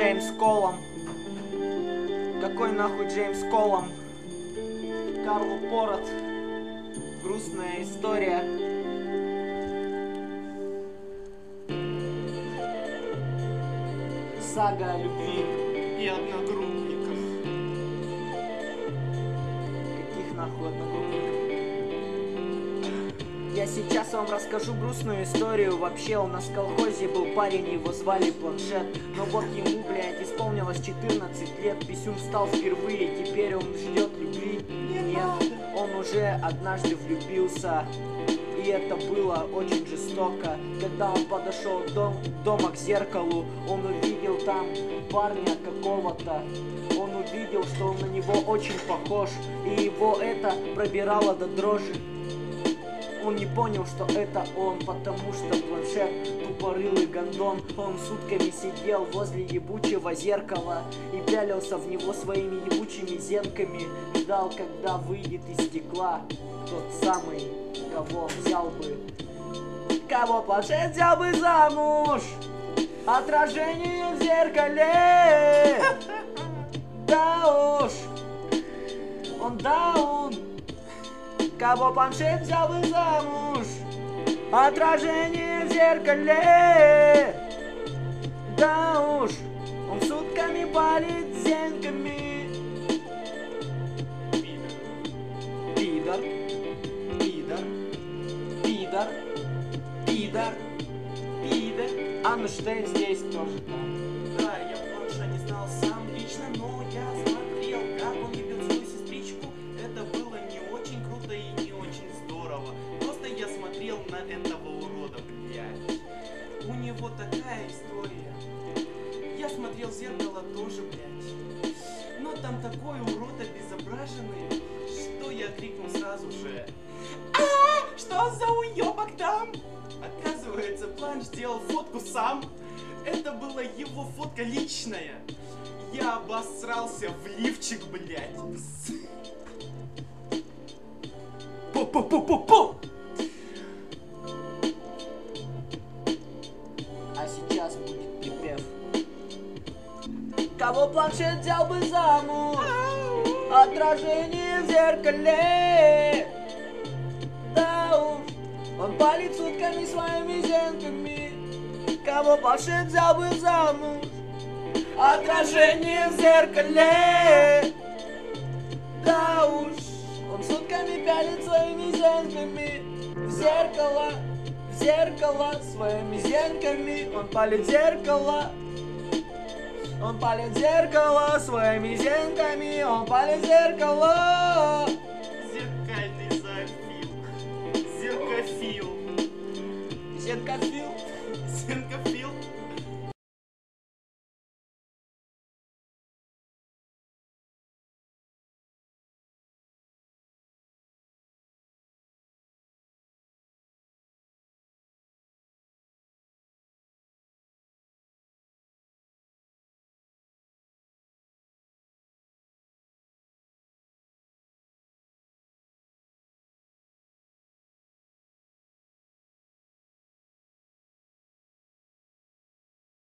Джеймс Колом? Какой нахуй Джеймс Колом? Карл Порот. Грустная история. Сага о любви И одногруппниках. Каких нахуй одногруппников? Я сейчас вам расскажу грустную историю. Вообще у нас в колхозе был парень, его звали Планшет. Но вот ему, блядь, исполнилось 14 лет. Писюн стал впервые, теперь он ждет любви. Нет, он уже однажды влюбился. И это было очень жестоко. Когда он подошел дома к зеркалу, он увидел там парня какого-то. Он увидел, что он на него очень похож. И его это пробирало до дрожи. Он не понял, что это он, потому что Планшет тупорылый гондон. Он сутками сидел возле ебучего зеркала и пялился в него своими ебучими зенками. Ждал, когда выйдет из стекла тот самый, кого взял бы. Кого Планшет взял бы замуж? Отражение в зеркале. Да уж, он даун. Кого Планшет взял бы замуж? Отражение в зеркале. Да уж, он сутками палит зенками. Пидор, пидор, пидор, пидор, пидор. Анна Штейн здесь тоже там. Да, я Планша не знал сам лично, но я смотрел, как он ебет свою сестричку. Это было не очень круто и не очень здорово. Просто я смотрел на этого урода, блядь. У него такая история. Я смотрел в зеркало тоже, блядь. Но там такой урод обезображенный, что я крикнул сразу же: «А, что за уебок там?» Оказывается, Планш сделал фотку сам. Это была его фотка личная. Я обосрался в лифчик, блядь. Пу-пу-пу-пу-пу! А сейчас будет припев. Кого Планшет взял бы замуж? Отражение в зеркале. Да уж, он палит сутками своими зенками. Кого Планшет взял бы замуж? Отражение в зеркале. Да уж, он сутками пялит своими зенками. В зеркало своими зенками. Он палит зеркало. Он палит зеркало своими зенками. Он палит зеркало.